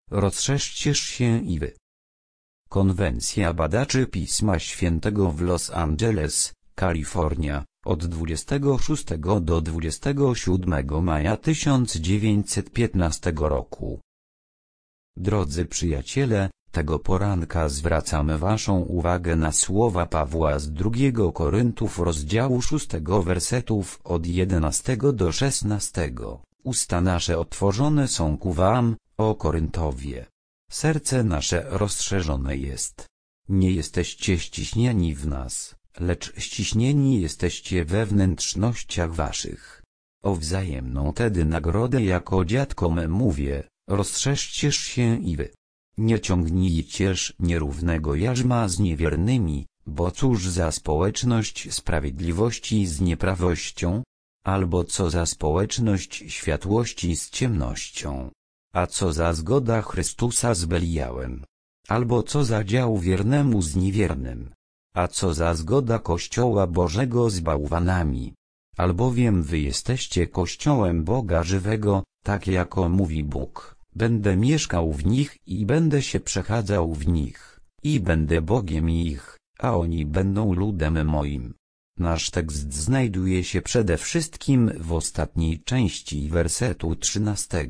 Rozszerzcie się i wy. Konwencja badaczy Pisma Świętego w Los Angeles, Kalifornia, od 26 do 27 maja 1915 roku. Drodzy przyjaciele, tego poranka zwracamy waszą uwagę na słowa Pawła z 2 Koryntów rozdziału 6 wersetów od 11 do 16. Usta nasze otworzone są ku wam, o Koryntowie. Serce nasze rozszerzone jest. Nie jesteście ściśnieni w nas, lecz ściśnieni jesteście we wnętrznościach waszych. O wzajemną tedy nagrodę jako dziadkom mówię, rozszerzcie się i wy. Nie ciągnijcież nierównego jarzma z niewiernymi, bo cóż za społeczność sprawiedliwości z nieprawością? Albo co za społeczność światłości z ciemnością? A co za zgoda Chrystusa z Beliałem? Albo co za dział wiernemu z niewiernym? A co za zgoda Kościoła Bożego z bałwanami? Albowiem wy jesteście Kościołem Boga żywego, tak jako mówi Bóg. Będę mieszkał w nich i będę się przechadzał w nich, i będę Bogiem ich, a oni będą ludem moim. Nasz tekst znajduje się przede wszystkim w ostatniej części wersetu 13.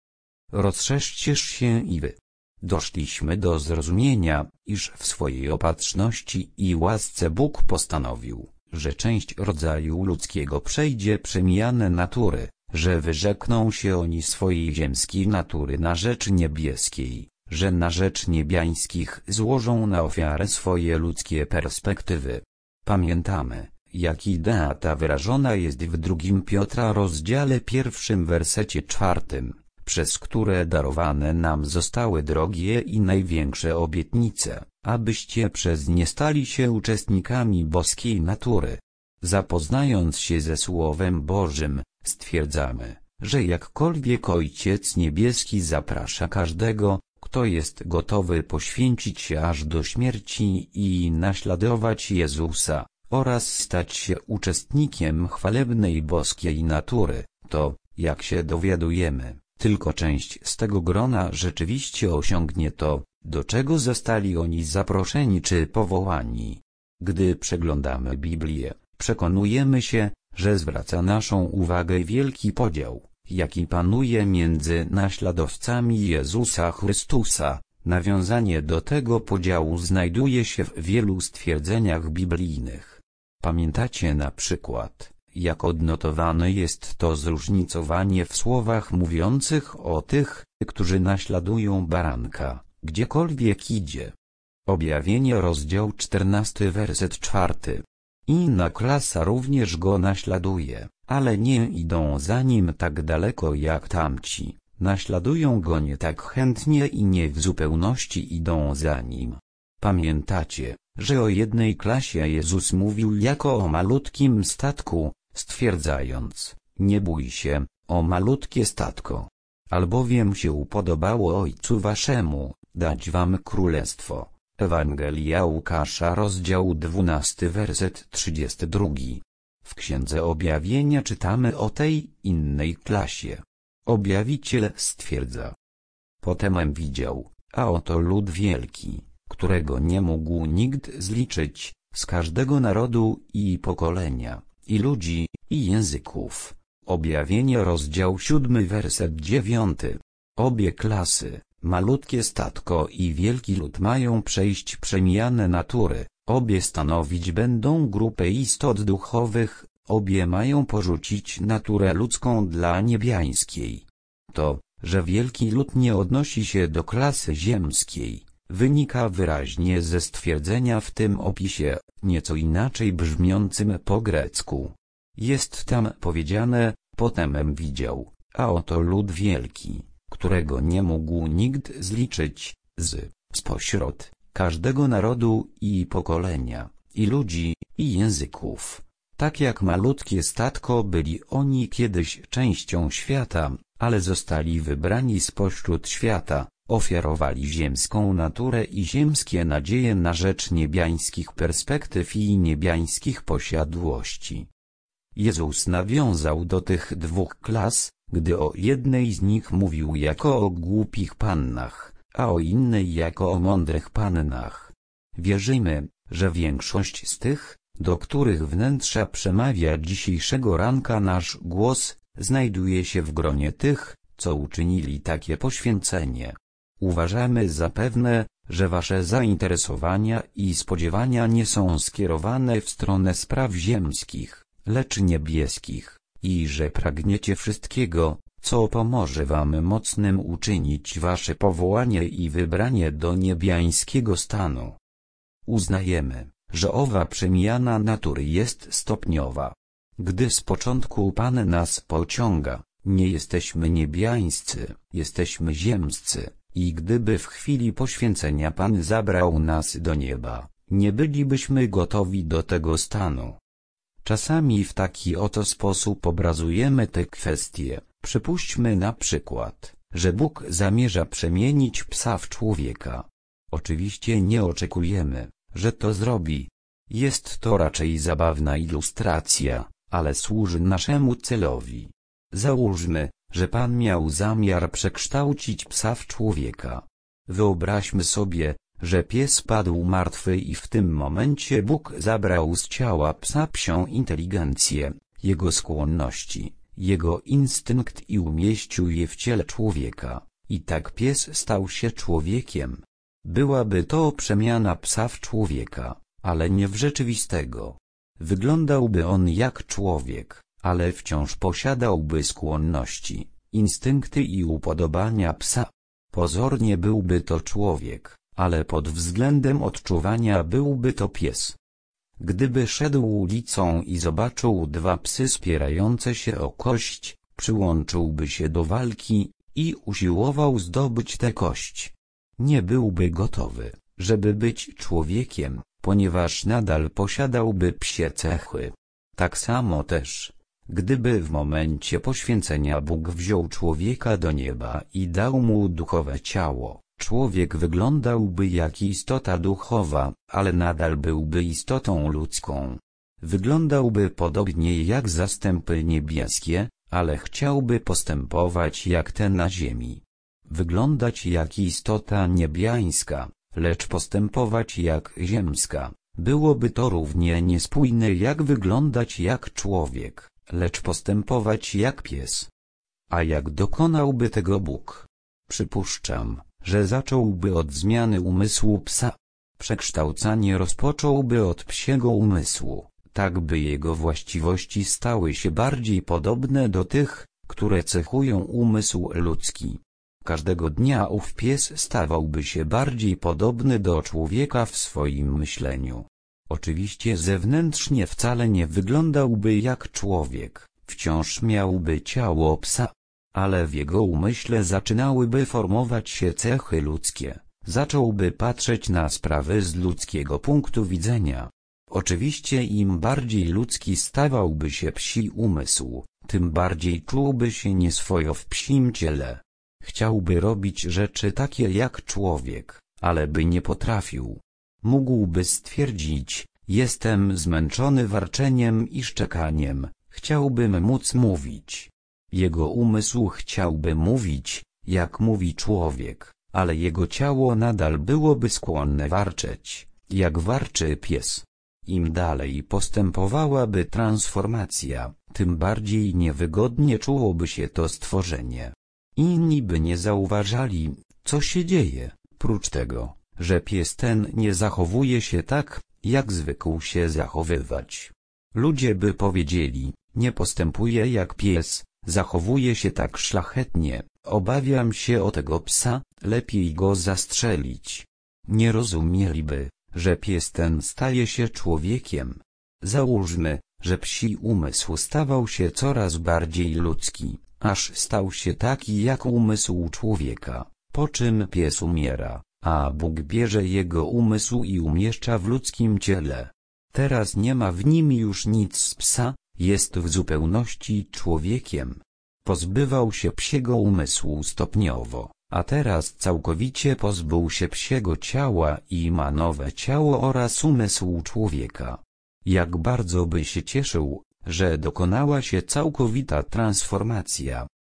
Rozszerzcież się i wy. Doszliśmy do zrozumienia, iż w swojej opatrzności i łasce Bóg postanowił, że część rodzaju ludzkiego przejdzie przemianę natury, że wyrzekną się oni swojej ziemskiej natury na rzecz niebieskiej, że na rzecz niebiańskich złożą na ofiarę swoje ludzkie perspektywy. Pamiętamy, jak idea ta wyrażona jest w 2 Piotra rozdziale 1 wersecie 4, przez które darowane nam zostały drogie i największe obietnice, abyście przez nie stali się uczestnikami boskiej natury. Zapoznając się ze Słowem Bożym, stwierdzamy, że jakkolwiek Ojciec Niebieski zaprasza każdego, kto jest gotowy poświęcić się aż do śmierci i naśladować Jezusa, oraz stać się uczestnikiem chwalebnej boskiej natury, to, jak się dowiadujemy, tylko część z tego grona rzeczywiście osiągnie to, do czego zostali oni zaproszeni czy powołani. Gdy przeglądamy Biblię, przekonujemy się, że zwraca naszą uwagę wielki podział, jaki panuje między naśladowcami Jezusa Chrystusa. Nawiązanie do tego podziału znajduje się w wielu stwierdzeniach biblijnych. Pamiętacie na przykład, jak odnotowane jest to zróżnicowanie w słowach mówiących o tych, którzy naśladują baranka, gdziekolwiek idzie. Objawienie rozdział 14 werset 4. Inna klasa również go naśladuje, ale nie idą za nim tak daleko jak tamci, naśladują go nie tak chętnie i nie w zupełności idą za nim. Pamiętacie, że o jednej klasie Jezus mówił jako o malutkim statku, stwierdzając, nie bój się, o malutkie statko. Albowiem się upodobało Ojcu waszemu, dać wam królestwo. Ewangelia Łukasza rozdział 12 werset 32. W Księdze Objawienia czytamy o tej innej klasie. Objawiciel stwierdza. Potemem widział, a oto lud wielki, którego nie mógł nikt zliczyć, z każdego narodu i pokolenia, i ludzi, i języków. Objawienie rozdział 7 werset 9. Obie klasy, malutkie statko i wielki lud mają przejść przemianę natury, obie stanowić będą grupę istot duchowych, obie mają porzucić naturę ludzką dla niebiańskiej. To, że wielki lud nie odnosi się do klasy ziemskiej, wynika wyraźnie ze stwierdzenia w tym opisie, nieco inaczej brzmiącym po grecku. Jest tam powiedziane, potemem widział, a oto lud wielki, którego nie mógł nikt zliczyć, spośród każdego narodu i pokolenia, i ludzi, i języków. Tak jak malutkie statko byli oni kiedyś częścią świata, ale zostali wybrani spośród świata, ofiarowali ziemską naturę i ziemskie nadzieje na rzecz niebiańskich perspektyw i niebiańskich posiadłości. Jezus nawiązał do tych dwóch klas, gdy o jednej z nich mówił jako o głupich pannach, a o innej jako o mądrych pannach. Wierzymy, że większość z tych, do których wnętrza przemawia dzisiejszego ranka nasz głos, znajduje się w gronie tych, co uczynili takie poświęcenie. Uważamy za pewne, że wasze zainteresowania i spodziewania nie są skierowane w stronę spraw ziemskich, lecz niebieskich, i że pragniecie wszystkiego, co pomoże wam mocnym uczynić wasze powołanie i wybranie do niebiańskiego stanu. Uznajemy, że owa przemiana natury jest stopniowa. Gdy z początku Pan nas pociąga, nie jesteśmy niebiańscy, jesteśmy ziemscy, i gdyby w chwili poświęcenia Pan zabrał nas do nieba, nie bylibyśmy gotowi do tego stanu. Czasami w taki oto sposób obrazujemy te kwestie. Przypuśćmy na przykład, że Bóg zamierza przemienić psa w człowieka. Oczywiście nie oczekujemy, że to zrobi. Jest to raczej zabawna ilustracja, ale służy naszemu celowi. Załóżmy, że Pan miał zamiar przekształcić psa w człowieka. Wyobraźmy sobie, że pies padł martwy i w tym momencie Bóg zabrał z ciała psa psią inteligencję, jego skłonności, jego instynkt i umieścił je w ciele człowieka. I tak pies stał się człowiekiem. Byłaby to przemiana psa w człowieka, ale nie w rzeczywistego. Wyglądałby on jak człowiek, ale wciąż posiadałby skłonności, instynkty i upodobania psa. Pozornie byłby to człowiek, ale pod względem odczuwania byłby to pies. Gdyby szedł ulicą i zobaczył dwa psy spierające się o kość, przyłączyłby się do walki i usiłował zdobyć tę kość. Nie byłby gotowy, żeby być człowiekiem, ponieważ nadal posiadałby psie cechy. Tak samo też, gdyby w momencie poświęcenia Bóg wziął człowieka do nieba i dał mu duchowe ciało, człowiek wyglądałby jak istota duchowa, ale nadal byłby istotą ludzką. Wyglądałby podobnie jak zastępy niebieskie, ale chciałby postępować jak te na ziemi. Wyglądać jak istota niebiańska, lecz postępować jak ziemska. Byłoby to równie niespójne jak wyglądać jak człowiek, lecz postępować jak pies. A jak dokonałby tego Bóg? Przypuszczam, że zacząłby od zmiany umysłu psa. Przekształcanie rozpocząłby od psiego umysłu, tak by jego właściwości stały się bardziej podobne do tych, które cechują umysł ludzki. Każdego dnia ów pies stawałby się bardziej podobny do człowieka w swoim myśleniu. Oczywiście zewnętrznie wcale nie wyglądałby jak człowiek, wciąż miałby ciało psa, ale w jego umyśle zaczynałyby formować się cechy ludzkie, zacząłby patrzeć na sprawy z ludzkiego punktu widzenia. Oczywiście im bardziej ludzki stawałby się psi umysł, tym bardziej czułby się nieswojo w psim ciele. Chciałby robić rzeczy takie jak człowiek, ale by nie potrafił. Mógłby stwierdzić, jestem zmęczony warczeniem i szczekaniem, chciałbym móc mówić. Jego umysł chciałby mówić, jak mówi człowiek, ale jego ciało nadal byłoby skłonne warczeć, jak warczy pies. Im dalej postępowałaby transformacja, tym bardziej niewygodnie czułoby się to stworzenie. Inni by nie zauważali, co się dzieje, prócz tego, że pies ten nie zachowuje się tak, jak zwykł się zachowywać. Ludzie by powiedzieli, nie postępuje jak pies, zachowuje się tak szlachetnie, obawiam się o tego psa, lepiej go zastrzelić. Nie rozumieliby, że pies ten staje się człowiekiem. Załóżmy, że psi umysł stawał się coraz bardziej ludzki, aż stał się taki jak umysł człowieka, po czym pies umiera, a Bóg bierze jego umysł i umieszcza w ludzkim ciele. Teraz nie ma w nim już nic z psa, jest w zupełności człowiekiem. Pozbywał się psiego umysłu stopniowo, a teraz całkowicie pozbył się psiego ciała i ma nowe ciało oraz umysł człowieka. Jak bardzo by się cieszył, że dokonała się całkowita transformacja.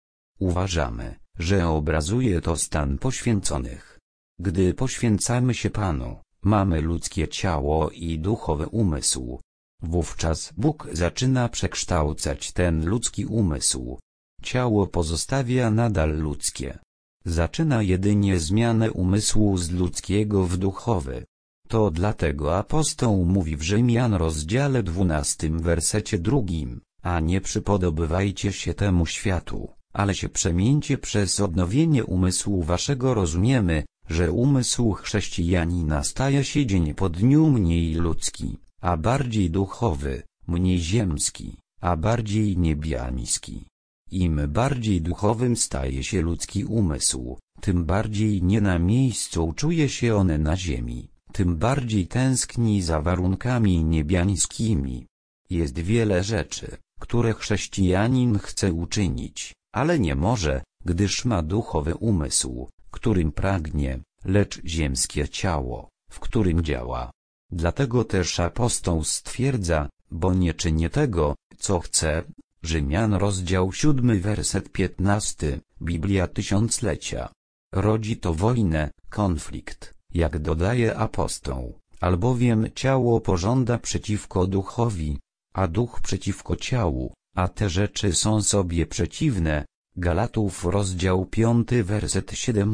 Uważamy, że obrazuje to stan poświęconych. Gdy poświęcamy się Panu, mamy ludzkie ciało i duchowy umysł. Wówczas Bóg zaczyna przekształcać ten ludzki umysł. Ciało pozostawia nadal ludzkie. Zaczyna jedynie zmianę umysłu z ludzkiego w duchowy. To dlatego apostoł mówi w Rzymian rozdziale 12 wersecie 2, a nie przypodobywajcie się temu światu, ale się przemieńcie przez odnowienie umysłu waszego. Rozumiemy, że umysł chrześcijanina staje się dzień po dniu mniej ludzki, a bardziej duchowy, mniej ziemski, a bardziej niebiański. Im bardziej duchowym staje się ludzki umysł, tym bardziej nie na miejscu czuje się on na ziemi, tym bardziej tęskni za warunkami niebiańskimi. Jest wiele rzeczy, które chrześcijanin chce uczynić, ale nie może, gdyż ma duchowy umysł, którym pragnie, lecz ziemskie ciało, w którym działa. Dlatego też apostoł stwierdza, bo nie czynię tego, co chcę. Rzymian rozdział 7 werset 15, Biblia Tysiąclecia. Rodzi to wojnę, konflikt, jak dodaje apostoł, albowiem ciało pożąda przeciwko duchowi, a duch przeciwko ciału, a te rzeczy są sobie przeciwne. Galatów rozdział 5 werset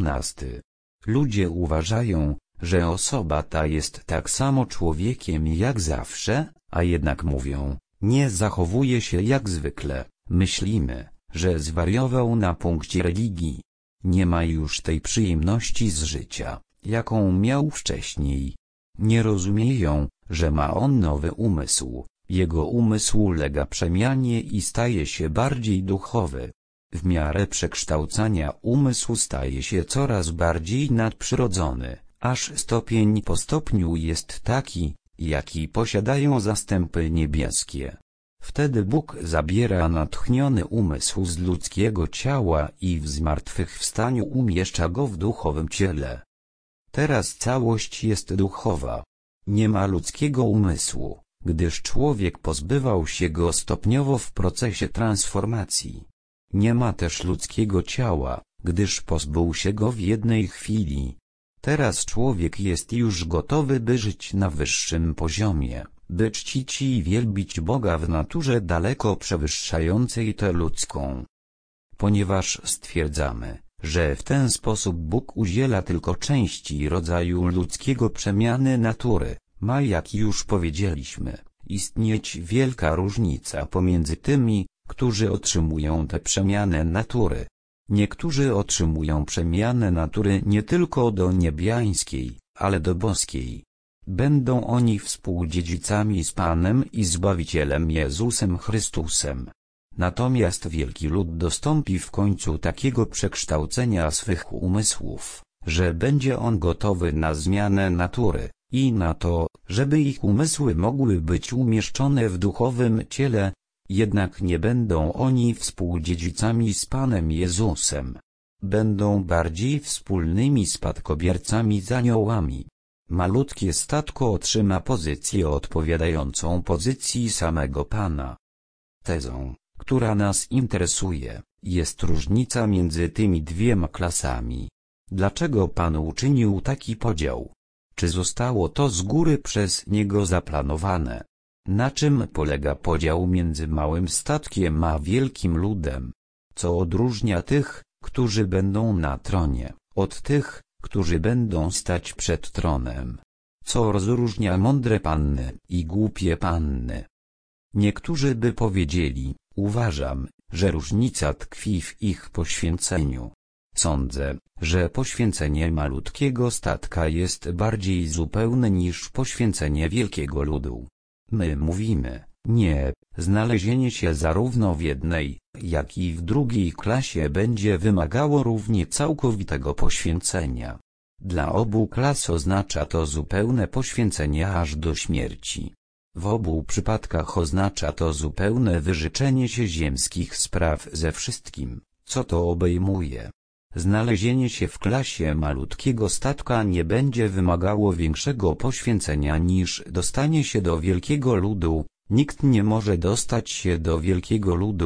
17. Ludzie uważają, że osoba ta jest tak samo człowiekiem jak zawsze, a jednak mówią, nie zachowuje się jak zwykle. Myślimy, że zwariował na punkcie religii. Nie ma już tej przyjemności z życia, jaką miał wcześniej. Nie rozumieją, że ma on nowy umysł. Jego umysł ulega przemianie i staje się bardziej duchowy. W miarę przekształcania umysł staje się coraz bardziej nadprzyrodzony, aż stopień po stopniu jest taki, jaki posiadają zastępy niebieskie. Wtedy Bóg zabiera natchniony umysł z ludzkiego ciała i w zmartwychwstaniu umieszcza go w duchowym ciele. Teraz całość jest duchowa. Nie ma ludzkiego umysłu, gdyż człowiek pozbywał się go stopniowo w procesie transformacji. Nie ma też ludzkiego ciała, gdyż pozbył się go w jednej chwili. Teraz człowiek jest już gotowy, by żyć na wyższym poziomie, by czcić i wielbić Boga w naturze daleko przewyższającej tę ludzką. Ponieważ stwierdzamy, że w ten sposób Bóg udziela tylko części rodzaju ludzkiego przemiany natury, ma, jak już powiedzieliśmy, istnieć wielka różnica pomiędzy tymi, którzy otrzymują tę przemianę natury. Niektórzy otrzymują przemianę natury nie tylko do niebiańskiej, ale do boskiej. Będą oni współdziedzicami z Panem i Zbawicielem Jezusem Chrystusem. Natomiast wielki lud dostąpi w końcu takiego przekształcenia swych umysłów, że będzie on gotowy na zmianę natury i na to, żeby ich umysły mogły być umieszczone w duchowym ciele. Jednak nie będą oni współdziedzicami z Panem Jezusem. Będą bardziej wspólnymi spadkobiercami z aniołami. Malutkie statko otrzyma pozycję odpowiadającą pozycji samego Pana. Tezą, która nas interesuje, jest różnica między tymi dwiema klasami. Dlaczego Pan uczynił taki podział? Czy zostało to z góry przez Niego zaplanowane? Na czym polega podział między małym statkiem a wielkim ludem? Co odróżnia tych, którzy będą na tronie, od tych, którzy będą stać przed tronem? Co rozróżnia mądre panny i głupie panny? Niektórzy by powiedzieli, uważam, że różnica tkwi w ich poświęceniu. Sądzę, że poświęcenie malutkiego statka jest bardziej zupełne niż poświęcenie wielkiego ludu. My mówimy, nie, znalezienie się zarówno w jednej, jak i w drugiej klasie będzie wymagało równie całkowitego poświęcenia. Dla obu klas oznacza to zupełne poświęcenie aż do śmierci. W obu przypadkach oznacza to zupełne wyrzeczenie się ziemskich spraw ze wszystkim, co to obejmuje. Znalezienie się w klasie malutkiego statka nie będzie wymagało większego poświęcenia niż dostanie się do wielkiego ludu. Nikt nie może dostać się do wielkiego ludu,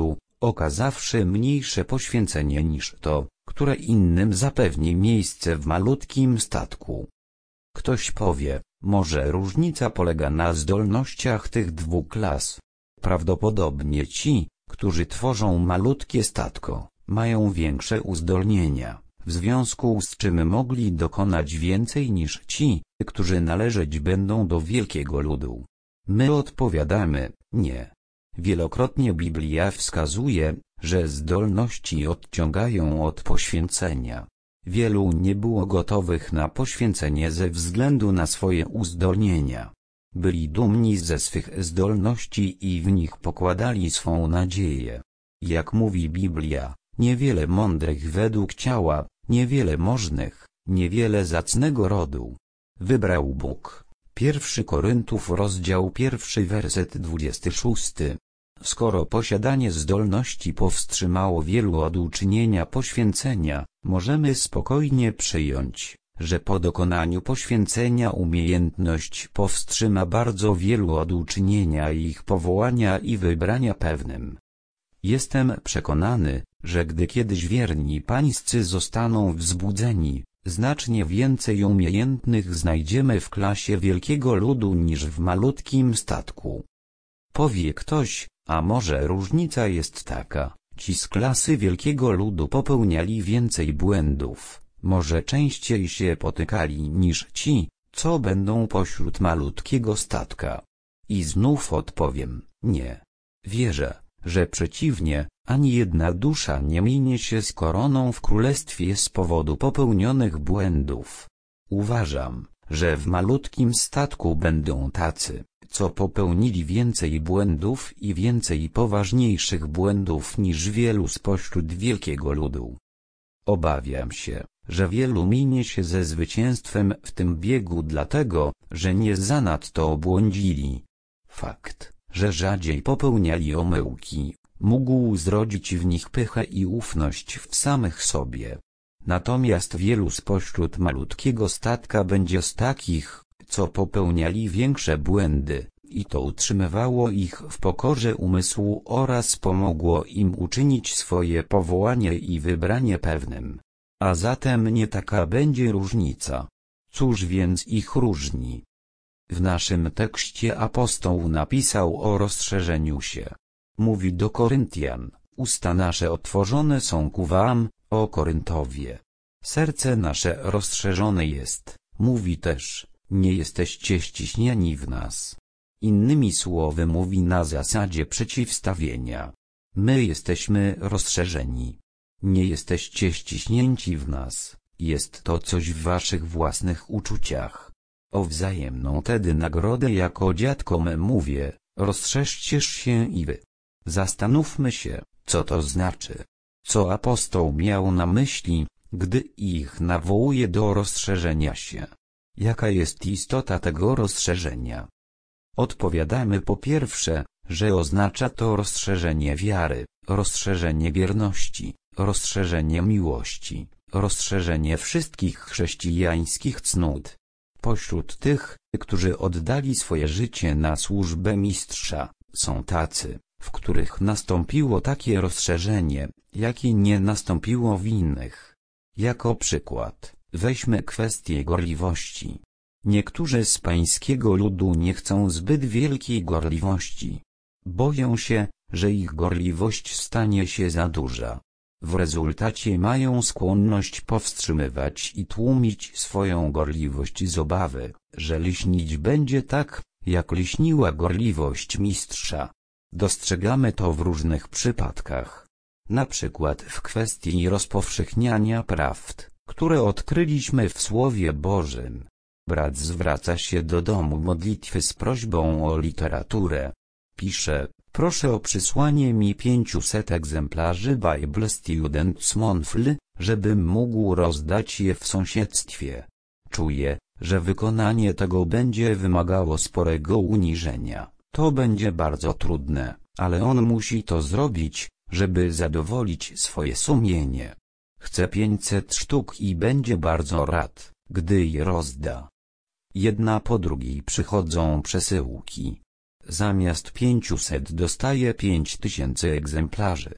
okazawszy mniejsze poświęcenie niż to, które innym zapewni miejsce w malutkim statku. Ktoś powie, może różnica polega na zdolnościach tych dwóch klas. Prawdopodobnie ci, którzy tworzą malutkie statko, mają większe uzdolnienia, w związku z czym mogli dokonać więcej niż ci, którzy należeć będą do wielkiego ludu. My odpowiadamy, nie. Wielokrotnie Biblia wskazuje, że zdolności odciągają od poświęcenia. Wielu nie było gotowych na poświęcenie ze względu na swoje uzdolnienia. Byli dumni ze swych zdolności i w nich pokładali swą nadzieję. Jak mówi Biblia, niewiele mądrych według ciała, niewiele możnych, niewiele zacnego rodu wybrał Bóg. 1 Koryntów rozdział 1 werset 26. Skoro posiadanie zdolności powstrzymało wielu od uczynienia poświęcenia, możemy spokojnie przyjąć, że po dokonaniu poświęcenia umiejętność powstrzyma bardzo wielu od uczynienia ich powołania i wybrania pewnym. Jestem przekonany, że gdy kiedyś wierni pańscy zostaną wzbudzeni, znacznie więcej umiejętnych znajdziemy w klasie wielkiego ludu niż w malutkim statku. Powie ktoś, a może różnica jest taka, ci z klasy wielkiego ludu popełniali więcej błędów, może częściej się potykali niż ci, co będą pośród malutkiego statka. I znów odpowiem, nie. Wierzę, że przeciwnie, ani jedna dusza nie minie się z koroną w królestwie z powodu popełnionych błędów. Uważam, że w malutkim statku będą tacy, co popełnili więcej błędów i więcej poważniejszych błędów niż wielu spośród wielkiego ludu. Obawiam się, że wielu minie się ze zwycięstwem w tym biegu dlatego, że nie zanadto obłądzili. Fakt, że rzadziej popełniali omyłki, mógł zrodzić w nich pychę i ufność w samych sobie. Natomiast wielu spośród malutkiego statka będzie z takich, co popełniali większe błędy, i to utrzymywało ich w pokorze umysłu oraz pomogło im uczynić swoje powołanie i wybranie pewnym. A zatem nie taka będzie różnica. Cóż więc ich różni? W naszym tekście apostoł napisał o rozszerzeniu się. Mówi do Koryntian, usta nasze otworzone są ku wam, o Koryntowie. Serce nasze rozszerzone jest, mówi też, nie jesteście ściśnieni w nas. Innymi słowy mówi na zasadzie przeciwstawienia. My jesteśmy rozszerzeni. Nie jesteście ściśnięci w nas, jest to coś w waszych własnych uczuciach. O wzajemną tedy nagrodę jako dziadkom mówię, rozszerzcie się i wy. Zastanówmy się, co to znaczy. Co apostoł miał na myśli, gdy ich nawołuje do rozszerzenia się? Jaka jest istota tego rozszerzenia? Odpowiadamy po pierwsze, że oznacza to rozszerzenie wiary, rozszerzenie wierności, rozszerzenie miłości, rozszerzenie wszystkich chrześcijańskich cnót. Pośród tych, którzy oddali swoje życie na służbę mistrza, są tacy, w których nastąpiło takie rozszerzenie, jakie nie nastąpiło w innych. Jako przykład, weźmy kwestię gorliwości. Niektórzy z pańskiego ludu nie chcą zbyt wielkiej gorliwości. Boją się, że ich gorliwość stanie się za duża. W rezultacie mają skłonność powstrzymywać i tłumić swoją gorliwość z obawy, że lśnić będzie tak, jak lśniła gorliwość mistrza. Dostrzegamy to w różnych przypadkach. Na przykład w kwestii rozpowszechniania prawd, które odkryliśmy w Słowie Bożym. Brat zwraca się do domu modlitwy z prośbą o literaturę. Pisze, proszę o przysłanie mi 500 egzemplarzy Bible Students Monthly, żebym mógł rozdać je w sąsiedztwie. Czuję, że wykonanie tego będzie wymagało sporego uniżenia. To będzie bardzo trudne, ale on musi to zrobić, żeby zadowolić swoje sumienie. Chce 500 sztuk i będzie bardzo rad, gdy je rozda. Jedna po drugiej przychodzą przesyłki. Zamiast 500 dostaje 5000 egzemplarzy.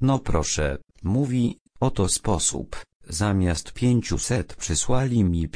No proszę, mówi, oto sposób, zamiast 500 przysłali mi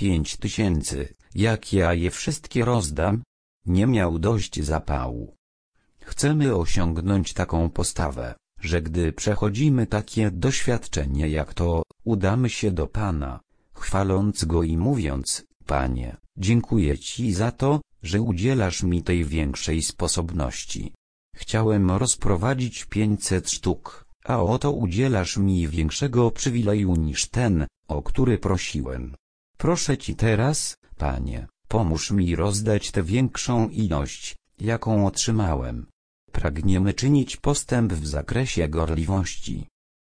5000, jak ja je wszystkie rozdam? Nie miał dość zapału. Chcemy osiągnąć taką postawę, że gdy przechodzimy takie doświadczenie jak to, udamy się do Pana, chwaląc Go i mówiąc: Panie, dziękuję Ci za to, że udzielasz mi tej większej sposobności. Chciałem rozprowadzić 500 sztuk, a oto udzielasz mi większego przywileju niż ten, o który prosiłem. Proszę Ci teraz, Panie, pomóż mi rozdać tę większą ilość, jaką otrzymałem. Pragniemy czynić postęp w zakresie gorliwości.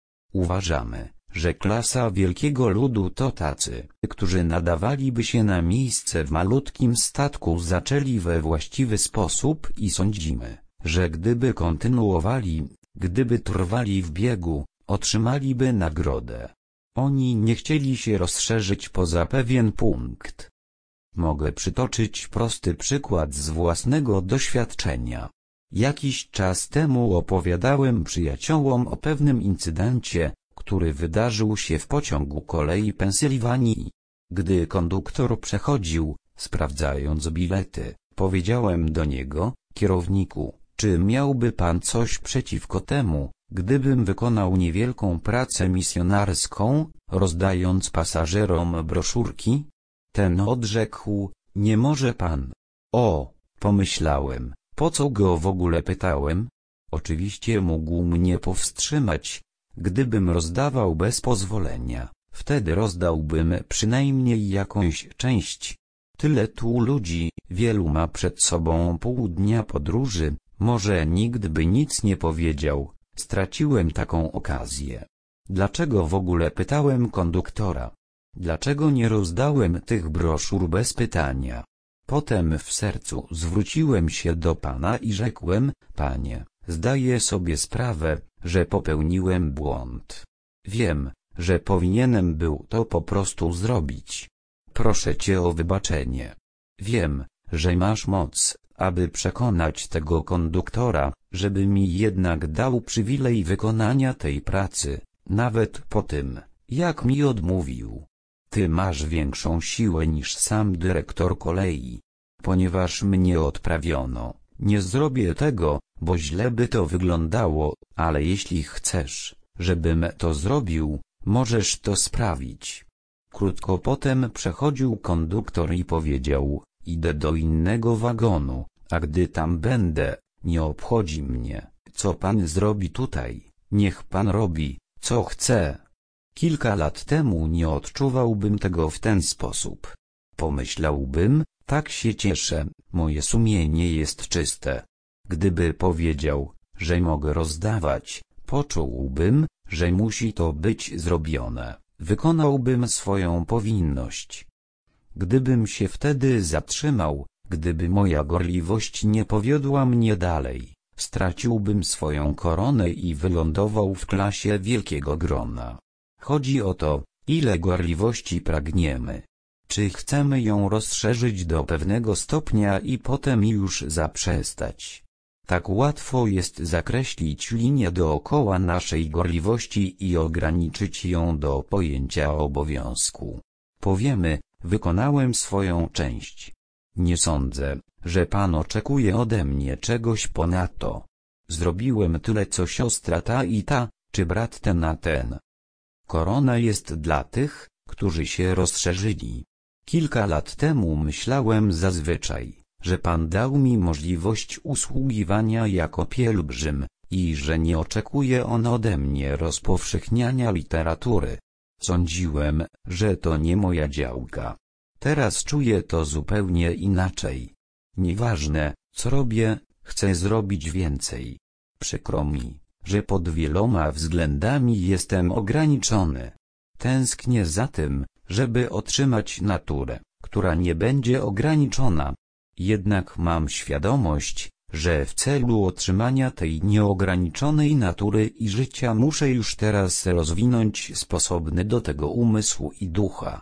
Uważamy, że klasa wielkiego ludu to tacy, którzy nadawaliby się na miejsce w malutkim statku zaczęli we właściwy sposób i sądzimy, że gdyby kontynuowali, gdyby trwali w biegu, otrzymaliby nagrodę. Oni nie chcieli się rozszerzyć poza pewien punkt. Mogę przytoczyć prosty przykład z własnego doświadczenia. Jakiś czas temu opowiadałem przyjaciołom o pewnym incydencie, który wydarzył się w pociągu kolei Pensylwanii. Gdy konduktor przechodził, sprawdzając bilety, powiedziałem do niego: kierowniku, czy miałby pan coś przeciwko temu, gdybym wykonał niewielką pracę misjonarską, rozdając pasażerom broszurki? Ten odrzekł: nie może pan. O, pomyślałem, po co go w ogóle pytałem? Oczywiście mógł mnie powstrzymać, gdybym rozdawał bez pozwolenia, wtedy rozdałbym przynajmniej jakąś część. Tyle tu ludzi, wielu ma przed sobą pół dnia podróży, może nikt by nic nie powiedział, straciłem taką okazję. Dlaczego w ogóle pytałem konduktora? Dlaczego nie rozdałem tych broszur bez pytania? Potem w sercu zwróciłem się do Pana i rzekłem: Panie, zdaję sobie sprawę, że popełniłem błąd. Wiem, że powinienem był to po prostu zrobić. Proszę Cię o wybaczenie. Wiem, że masz moc, aby przekonać tego konduktora, żeby mi jednak dał przywilej wykonania tej pracy, nawet po tym, jak mi odmówił. Ty masz większą siłę niż sam dyrektor kolei. Ponieważ mnie odprawiono, nie zrobię tego, bo źle by to wyglądało, ale jeśli chcesz, żebym to zrobił, możesz to sprawić. Krótko potem przechodził konduktor i powiedział: idę do innego wagonu, a gdy tam będę, nie obchodzi mnie, co pan zrobi tutaj, niech pan robi, co chce. Kilka lat temu nie odczuwałbym tego w ten sposób. Pomyślałbym: tak się cieszę, moje sumienie jest czyste. Gdyby powiedział, że mogę rozdawać, poczułbym, że musi to być zrobione, wykonałbym swoją powinność. Gdybym się wtedy zatrzymał, gdyby moja gorliwość nie powiodła mnie dalej, straciłbym swoją koronę i wylądował w klasie wielkiego grona. Chodzi o to, ile gorliwości pragniemy. Czy chcemy ją rozszerzyć do pewnego stopnia i potem już zaprzestać? Tak łatwo jest zakreślić linię dookoła naszej gorliwości i ograniczyć ją do pojęcia obowiązku. Powiemy: wykonałem swoją część. Nie sądzę, że Pan oczekuje ode mnie czegoś ponadto. Zrobiłem tyle co siostra ta i ta, czy brat ten a ten. Korona jest dla tych, którzy się rozszerzyli. Kilka lat temu myślałem zazwyczaj, że Pan dał mi możliwość usługiwania jako pielgrzym i że nie oczekuje On ode mnie rozpowszechniania literatury. Sądziłem, że to nie moja działka. Teraz czuję to zupełnie inaczej. Nieważne, co robię, chcę zrobić więcej. Przykro mi, że pod wieloma względami jestem ograniczony. Tęsknię za tym, żeby otrzymać naturę, która nie będzie ograniczona. Jednak mam świadomość, że w celu otrzymania tej nieograniczonej natury i życia muszę już teraz rozwinąć sposobny do tego umysł i ducha.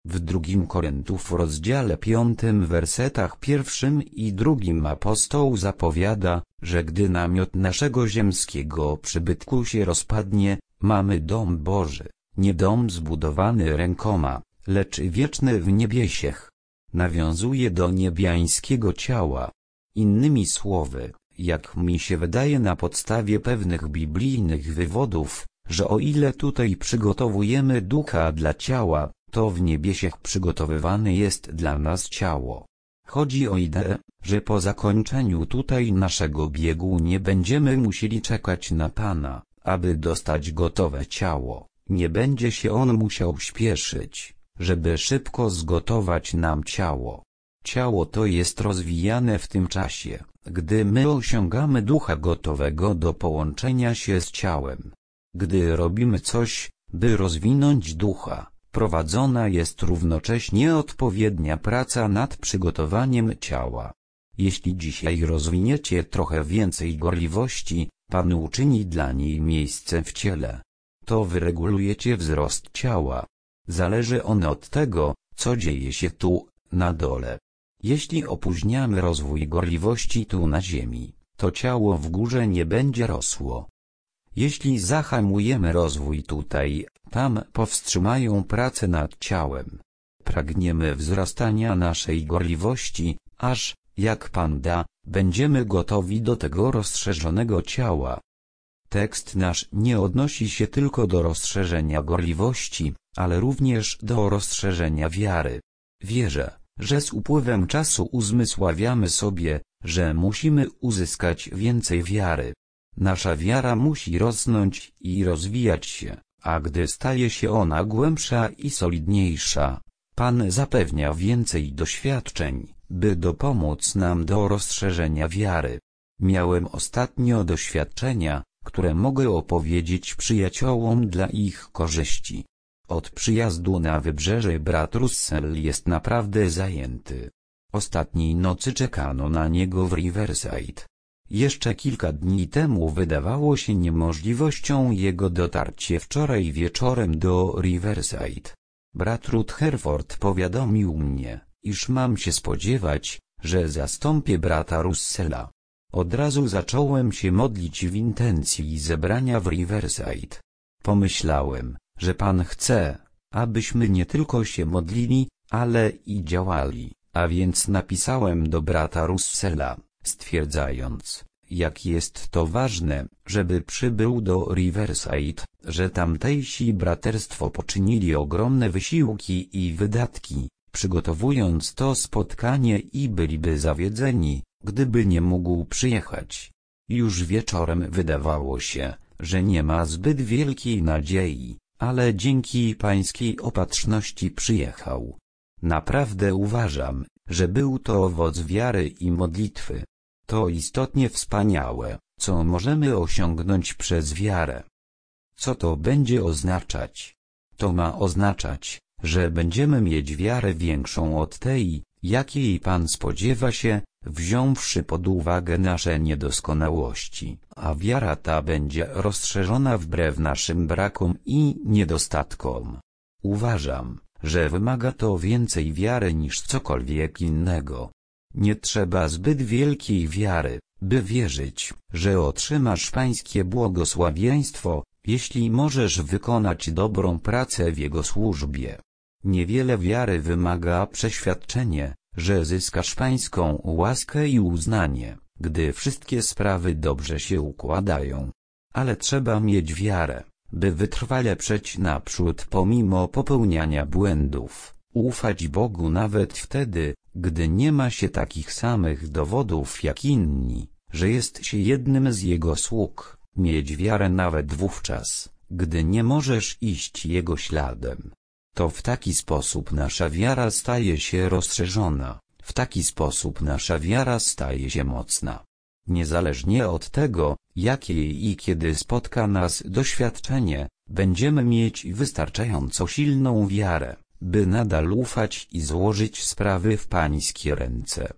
W 2 Koryntiów rozdziale 5 wersetach 1 i 2 apostoł zapowiada, że gdy namiot naszego ziemskiego przybytku się rozpadnie, mamy dom Boży, nie dom zbudowany rękoma, lecz wieczny w niebiesiech. Nawiązuje do niebiańskiego ciała. Innymi słowy, jak mi się wydaje na podstawie pewnych biblijnych wywodów, że o ile tutaj przygotowujemy ducha dla ciała, to w niebiesiech przygotowywane jest dla nas ciało. Chodzi o ideę, że po zakończeniu tutaj naszego biegu nie będziemy musieli czekać na Pana, aby dostać gotowe ciało. Nie będzie się On musiał śpieszyć, żeby szybko zgotować nam ciało. Ciało to jest rozwijane w tym czasie, gdy my osiągamy ducha gotowego do połączenia się z ciałem. Gdy robimy coś, by rozwinąć ducha, prowadzona jest równocześnie odpowiednia praca nad przygotowaniem ciała. Jeśli dzisiaj rozwiniecie trochę więcej gorliwości, Pan uczyni dla niej miejsce w ciele. To wyregulujecie wzrost ciała. Zależy on od tego, co dzieje się tu, na dole. Jeśli opóźniamy rozwój gorliwości tu na ziemi, to ciało w górze nie będzie rosło. Jeśli zahamujemy rozwój tutaj, tam powstrzymają pracę nad ciałem. Pragniemy wzrastania naszej gorliwości, aż, jak Pan da, będziemy gotowi do tego rozszerzonego ciała. Tekst nasz nie odnosi się tylko do rozszerzenia gorliwości, ale również do rozszerzenia wiary. Wierzę, że z upływem czasu uzmysławiamy sobie, że musimy uzyskać więcej wiary. Nasza wiara musi rosnąć i rozwijać się, a gdy staje się ona głębsza i solidniejsza, Pan zapewnia więcej doświadczeń, by dopomóc nam do rozszerzenia wiary. Miałem ostatnio doświadczenia, które mogę opowiedzieć przyjaciołom dla ich korzyści. Od przyjazdu na wybrzeże brat Russell jest naprawdę zajęty. Ostatniej nocy czekano na niego w Riverside. Jeszcze kilka dni temu wydawało się niemożliwością jego dotarcie wczoraj wieczorem do Riverside. Brat Rutherford powiadomił mnie, iż mam się spodziewać, że zastąpię brata Russella. Od razu zacząłem się modlić w intencji zebrania w Riverside. Pomyślałem, że Pan chce, abyśmy nie tylko się modlili, ale i działali, a więc napisałem do brata Russella, stwierdzając, jak jest to ważne, żeby przybył do Riverside, że tamtejsi braterstwo poczynili ogromne wysiłki i wydatki, przygotowując to spotkanie i byliby zawiedzeni, gdyby nie mógł przyjechać. Już wieczorem wydawało się, że nie ma zbyt wielkiej nadziei, ale dzięki pańskiej opatrzności przyjechał. Naprawdę uważam, że był to owoc wiary i modlitwy. To istotnie wspaniałe, co możemy osiągnąć przez wiarę. Co to będzie oznaczać? To ma oznaczać, że będziemy mieć wiarę większą od tej, jakiej Pan spodziewa się, wziąwszy pod uwagę nasze niedoskonałości, a wiara ta będzie rozszerzona wbrew naszym brakom i niedostatkom. Uważam, że wymaga to więcej wiary niż cokolwiek innego. Nie trzeba zbyt wielkiej wiary, by wierzyć, że otrzymasz pańskie błogosławieństwo, jeśli możesz wykonać dobrą pracę w Jego służbie. Niewiele wiary wymaga przeświadczenie, że zyskasz pańską łaskę i uznanie, gdy wszystkie sprawy dobrze się układają. Ale trzeba mieć wiarę, by wytrwale przejść naprzód pomimo popełniania błędów, ufać Bogu nawet wtedy, gdy nie ma się takich samych dowodów jak inni, że jest się jednym z Jego sług, mieć wiarę nawet wówczas, gdy nie możesz iść Jego śladem. To w taki sposób nasza wiara staje się rozszerzona, w taki sposób nasza wiara staje się mocna. Niezależnie od tego, jakie i kiedy spotka nas doświadczenie, będziemy mieć wystarczająco silną wiarę, by nadal ufać i złożyć sprawy w pańskie ręce.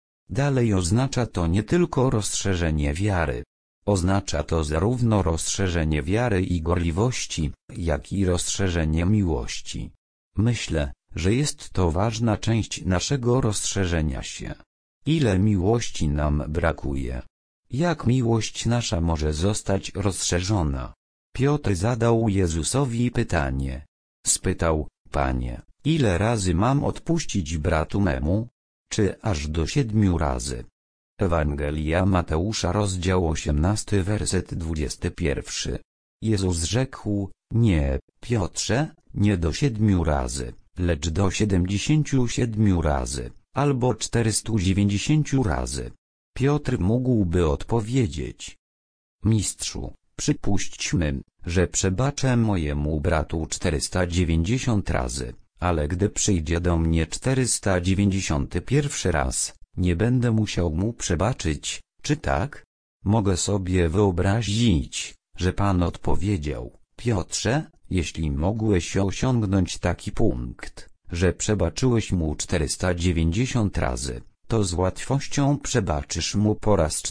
Dalej oznacza to nie tylko rozszerzenie wiary. Oznacza to zarówno rozszerzenie wiary i gorliwości, jak i rozszerzenie miłości. Myślę, że jest to ważna część naszego rozszerzenia się. Ile miłości nam brakuje? Jak miłość nasza może zostać rozszerzona? Piotr zadał Jezusowi pytanie. Spytał: Panie, ile razy mam odpuścić bratu memu? Czy aż do 7 razy? Ewangelia Mateusza, rozdział 18, werset 21. Jezus rzekł: Nie, Piotrze, nie do 7 razy, lecz do 77 razy, albo 490 razy. Piotr mógłby odpowiedzieć: Mistrzu, przypuśćmy, że przebaczę mojemu bratu 490 razy, ale gdy przyjdzie do mnie 491 raz, nie będę musiał mu przebaczyć, czy tak? Mogę sobie wyobrazić, że Pan odpowiedział: Piotrze, jeśli mogłeś osiągnąć taki punkt, że przebaczyłeś mu 490 razy, to z łatwością przebaczysz mu po raz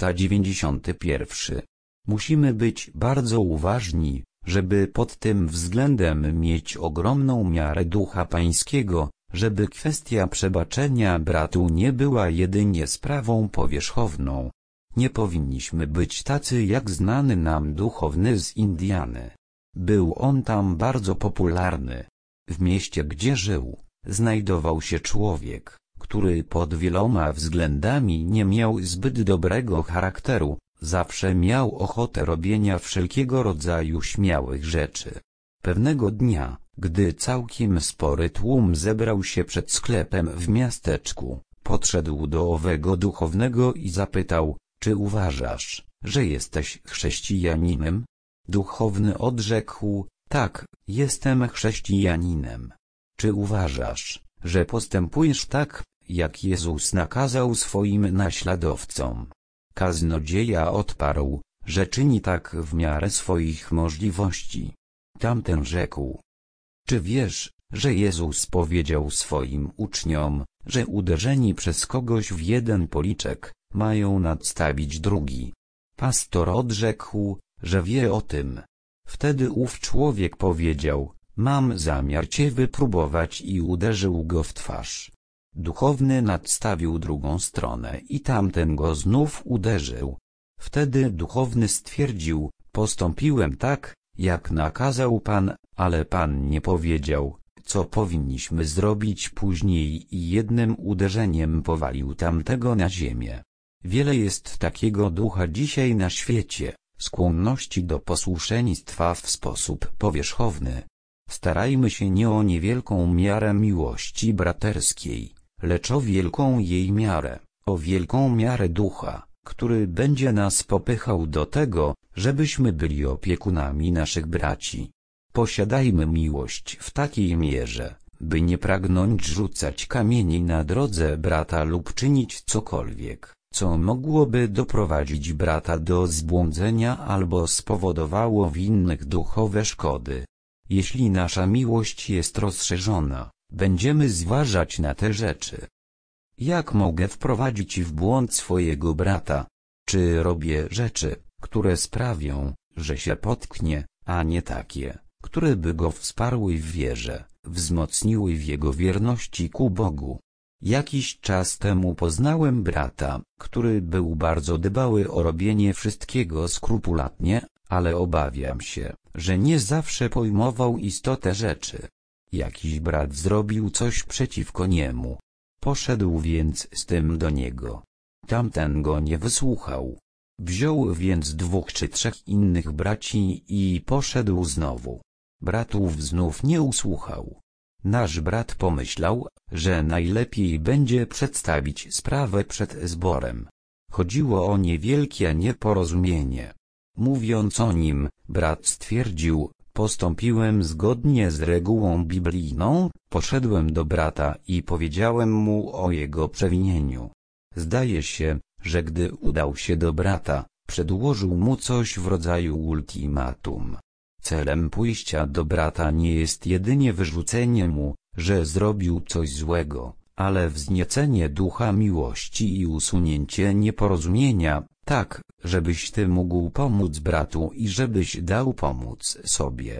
491. Musimy być bardzo uważni, żeby pod tym względem mieć ogromną miarę Ducha Pańskiego, żeby kwestia przebaczenia bratu nie była jedynie sprawą powierzchowną. Nie powinniśmy być tacy jak znany nam duchowny z Indiany. Był on tam bardzo popularny. W mieście, gdzie żył, znajdował się człowiek, który pod wieloma względami nie miał zbyt dobrego charakteru, zawsze miał ochotę robienia wszelkiego rodzaju śmiałych rzeczy. Pewnego dnia, gdy całkiem spory tłum zebrał się przed sklepem w miasteczku, podszedł do owego duchownego i zapytał: Czy uważasz, że jesteś chrześcijaninem? Duchowny odrzekł: Tak, jestem chrześcijaninem. Czy uważasz, że postępujesz tak, jak Jezus nakazał swoim naśladowcom? Kaznodzieja odparł, że czyni tak w miarę swoich możliwości. Tamten rzekł: Czy wiesz, że Jezus powiedział swoim uczniom, że uderzeni przez kogoś w jeden policzek, mają nadstawić drugi? Pastor odrzekł, że wie o tym. Wtedy ów człowiek powiedział: Mam zamiar cię wypróbować, i uderzył go w twarz. Duchowny nadstawił drugą stronę i tamten go znów uderzył. Wtedy duchowny stwierdził: Postąpiłem tak, jak nakazał Pan, ale Pan nie powiedział, co powinniśmy zrobić później, i jednym uderzeniem powalił tamtego na ziemię. Wiele jest takiego ducha dzisiaj na świecie, skłonności do posłuszeństwa w sposób powierzchowny. Starajmy się nie o niewielką miarę miłości braterskiej, lecz o wielką jej miarę, o wielką miarę ducha, który będzie nas popychał do tego, żebyśmy byli opiekunami naszych braci. Posiadajmy miłość w takiej mierze, by nie pragnąć rzucać kamieni na drodze brata lub czynić cokolwiek, co mogłoby doprowadzić brata do zbłądzenia albo spowodowało w innych duchowe szkody. Jeśli nasza miłość jest rozszerzona, będziemy zważać na te rzeczy. Jak mogę wprowadzić w błąd swojego brata? Czy robię rzeczy, które sprawią, że się potknie, a nie takie, które by go wsparły w wierze, wzmocniły w jego wierności ku Bogu? Jakiś czas temu poznałem brata, który był bardzo dbały o robienie wszystkiego skrupulatnie, ale obawiam się, że nie zawsze pojmował istotę rzeczy. Jakiś brat zrobił coś przeciwko niemu. Poszedł więc z tym do niego. Tamten go nie wysłuchał. Wziął więc 2 czy 3 innych braci i poszedł znowu. Bratów znów nie usłuchał. Nasz brat pomyślał, że najlepiej będzie przedstawić sprawę przed zborem. Chodziło o niewielkie nieporozumienie. Mówiąc o nim, brat stwierdził: Postąpiłem zgodnie z regułą biblijną, poszedłem do brata i powiedziałem mu o jego przewinieniu. Zdaje się, że gdy udał się do brata, przedłożył mu coś w rodzaju ultimatum. Celem pójścia do brata nie jest jedynie wyrzucenie mu, że zrobił coś złego, ale wzniecenie ducha miłości i usunięcie nieporozumienia, tak, żebyś ty mógł pomóc bratu i żebyś dał pomóc sobie.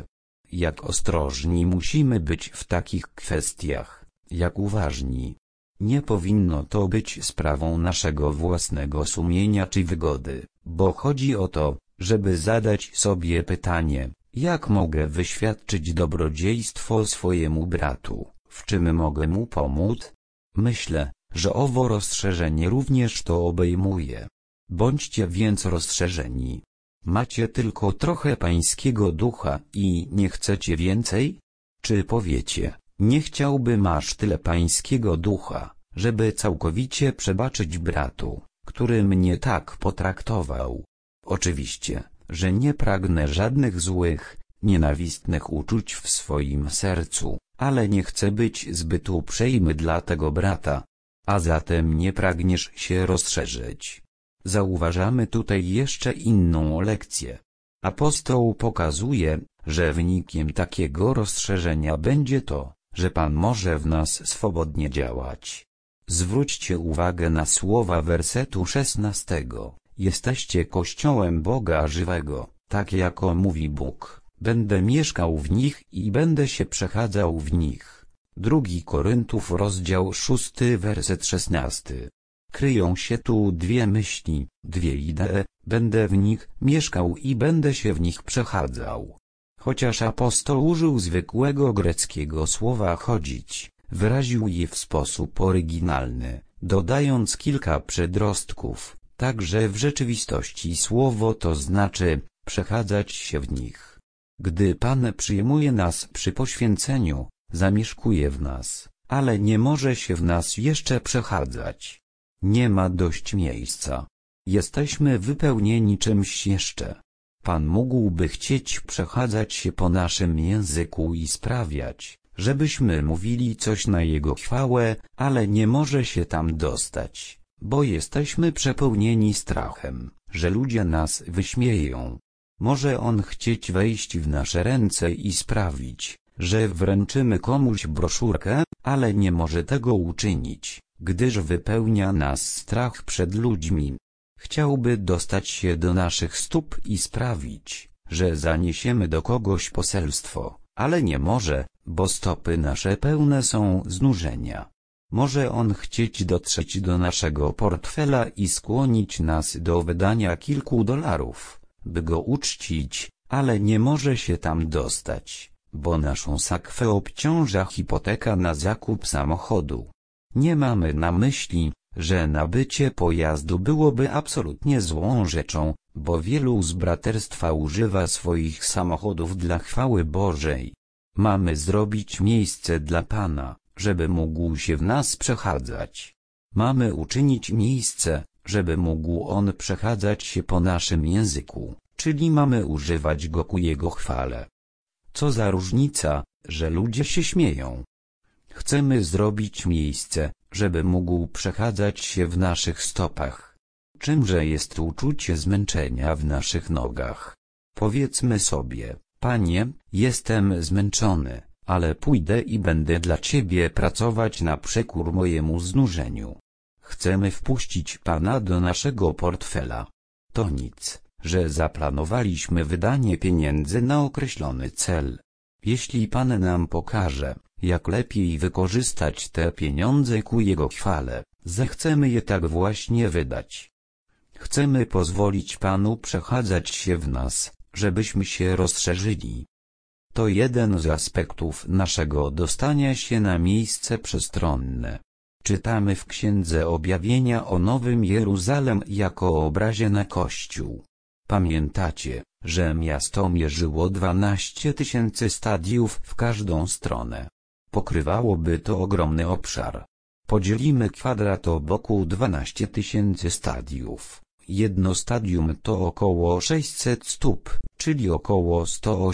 Jak ostrożni musimy być w takich kwestiach, jak uważni. Nie powinno to być sprawą naszego własnego sumienia czy wygody, bo chodzi o to, żeby zadać sobie pytanie, jak mogę wyświadczyć dobrodziejstwo swojemu bratu, w czym mogę mu pomóc? Myślę, że owo rozszerzenie również to obejmuje. Bądźcie więc rozszerzeni. Macie tylko trochę pańskiego ducha i nie chcecie więcej? Czy powiecie, nie chciałbym aż tyle pańskiego ducha, żeby całkowicie przebaczyć bratu, który mnie tak potraktował? Oczywiście, że nie pragnę żadnych złych, nienawistnych uczuć w swoim sercu, ale nie chcę być zbyt uprzejmy dla tego brata. A zatem nie pragniesz się rozszerzyć. Zauważamy tutaj jeszcze inną lekcję. Apostoł pokazuje, że wynikiem takiego rozszerzenia będzie to, że Pan może w nas swobodnie działać. Zwróćcie uwagę na słowa wersetu 16. Jesteście Kościołem Boga żywego, tak jako mówi Bóg, będę mieszkał w nich i będę się przechadzał w nich. 2 Koryntów rozdział 6 werset 16. Kryją się tu dwie myśli, dwie idee, będę w nich mieszkał i będę się w nich przechadzał. Chociaż apostoł użył zwykłego greckiego słowa chodzić, wyraził je w sposób oryginalny, dodając kilka przedrostków, tak że w rzeczywistości słowo to znaczy przechadzać się w nich. Gdy Pan przyjmuje nas przy poświęceniu, zamieszkuje w nas, ale nie może się w nas jeszcze przechadzać. Nie ma dość miejsca. Jesteśmy wypełnieni czymś jeszcze. Pan mógłby chcieć przechadzać się po naszym języku i sprawiać, żebyśmy mówili coś na Jego chwałę, ale nie może się tam dostać, bo jesteśmy przepełnieni strachem, że ludzie nas wyśmieją. Może On chcieć wejść w nasze ręce i sprawić, że wręczymy komuś broszurkę, ale nie może tego uczynić, gdyż wypełnia nas strach przed ludźmi. Chciałby dostać się do naszych stóp i sprawić, że zaniesiemy do kogoś poselstwo, ale nie może, bo stopy nasze pełne są znużenia. Może On chcieć dotrzeć do naszego portfela i skłonić nas do wydania kilku dolarów, by Go uczcić, ale nie może się tam dostać, bo naszą sakwę obciąża hipoteka na zakup samochodu. Nie mamy na myśli, że nabycie pojazdu byłoby absolutnie złą rzeczą, bo wielu z braterstwa używa swoich samochodów dla chwały Bożej. Mamy zrobić miejsce dla Pana, żeby mógł się w nas przechadzać. Mamy uczynić miejsce, żeby mógł On przechadzać się po naszym języku, czyli mamy używać Go ku Jego chwale. Co za różnica, że ludzie się śmieją. Chcemy zrobić miejsce, żeby mógł przechadzać się w naszych stopach. Czymże jest uczucie zmęczenia w naszych nogach? Powiedzmy sobie, Panie, jestem zmęczony, ale pójdę i będę dla Ciebie pracować na przekór mojemu znużeniu. Chcemy wpuścić Pana do naszego portfela. To nic, że zaplanowaliśmy wydanie pieniędzy na określony cel. Jeśli Pan nam pokaże, jak lepiej wykorzystać te pieniądze ku Jego chwale, zechcemy je tak właśnie wydać. Chcemy pozwolić Panu przechadzać się w nas, żebyśmy się rozszerzyli. To jeden z aspektów naszego dostania się na miejsce przestronne. Czytamy w Księdze Objawienia o Nowym Jeruzalem jako obrazie na Kościół. Pamiętacie, że miasto mierzyło 12 000 stadiów w każdą stronę. Pokrywałoby to ogromny obszar. Podzielimy kwadrat o boku 12 000 stadiów. Jedno stadium to około 600 stóp, czyli około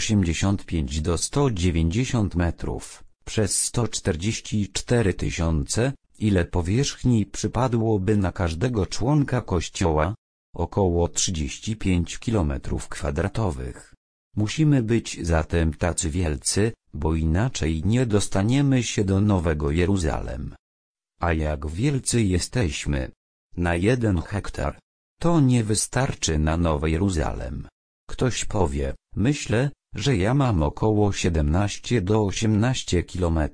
185 do 190 metrów, przez 144 000, ile powierzchni przypadłoby na każdego członka kościoła? Około 35 km². Musimy być zatem tacy wielcy, bo inaczej nie dostaniemy się do Nowego Jeruzalem. A jak wielcy jesteśmy? Na 1 hektar. To nie wystarczy na Nowy Jeruzalem. Ktoś powie, myślę, że ja mam około 17 do 18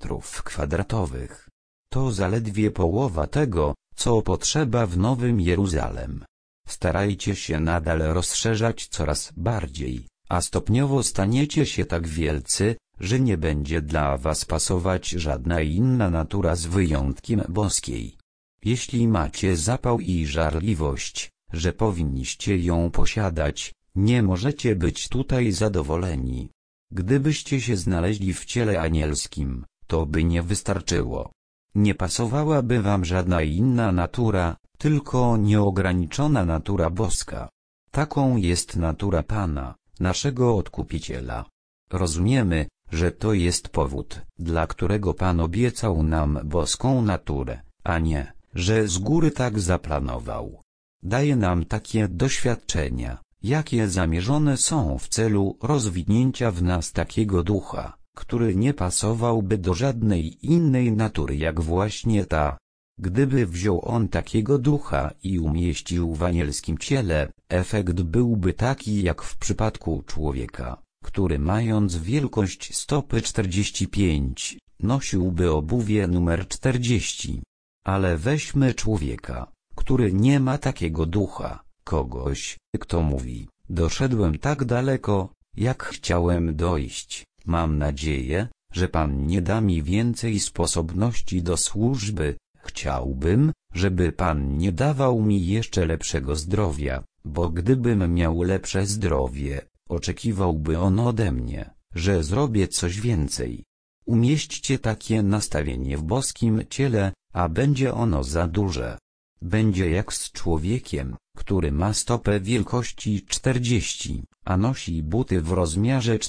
km². To zaledwie połowa tego, co potrzeba w Nowym Jeruzalem. Starajcie się nadal rozszerzać coraz bardziej, a stopniowo staniecie się tak wielcy, że nie będzie dla was pasować żadna inna natura z wyjątkiem boskiej. Jeśli macie zapał i żarliwość, że powinniście ją posiadać, nie możecie być tutaj zadowoleni. Gdybyście się znaleźli w ciele anielskim, to by nie wystarczyło. Nie pasowałaby wam żadna inna natura, tylko nieograniczona natura boska. Taką jest natura Pana, naszego Odkupiciela. Rozumiemy, że to jest powód, dla którego Pan obiecał nam boską naturę, a nie, że z góry tak zaplanował. Daje nam takie doświadczenia, jakie zamierzone są w celu rozwinięcia w nas takiego ducha, który nie pasowałby do żadnej innej natury jak właśnie ta. Gdyby wziął on takiego ducha i umieścił w anielskim ciele, efekt byłby taki jak w przypadku człowieka, który mając wielkość stopy 45, nosiłby obuwie numer 40. Ale weźmy człowieka, który nie ma takiego ducha, kogoś, kto mówi, doszedłem tak daleko, jak chciałem dojść, mam nadzieję, że Pan nie da mi więcej sposobności do służby, chciałbym, żeby Pan nie dawał mi jeszcze lepszego zdrowia, bo gdybym miał lepsze zdrowie, oczekiwałby On ode mnie, że zrobię coś więcej. Umieśćcie takie nastawienie w boskim ciele, a będzie ono za duże. Będzie jak z człowiekiem, który ma stopę wielkości 40, a nosi buty w rozmiarze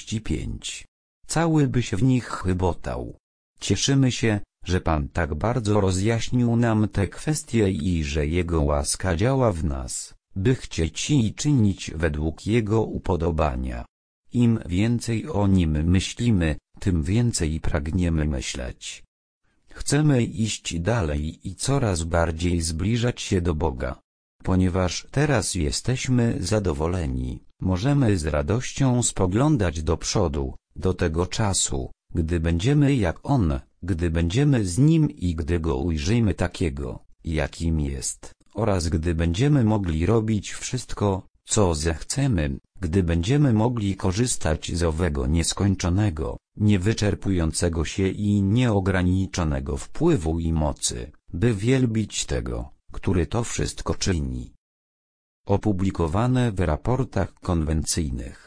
45. Cały by się w nich chybotał. Cieszymy się, że Pan tak bardzo rozjaśnił nam te kwestie i że Jego łaska działa w nas, by chcieć i czynić według Jego upodobania. Im więcej o Nim myślimy, tym więcej pragniemy myśleć. Chcemy iść dalej i coraz bardziej zbliżać się do Boga. Ponieważ teraz jesteśmy zadowoleni, możemy z radością spoglądać do przodu, do tego czasu, gdy będziemy jak On, gdy będziemy z Nim i gdy Go ujrzymy takiego, jakim jest, oraz gdy będziemy mogli robić wszystko, co zechcemy, gdy będziemy mogli korzystać z owego nieskończonego, niewyczerpującego się i nieograniczonego wpływu i mocy, by wielbić tego, który to wszystko czyni. Opublikowane w raportach konwencyjnych.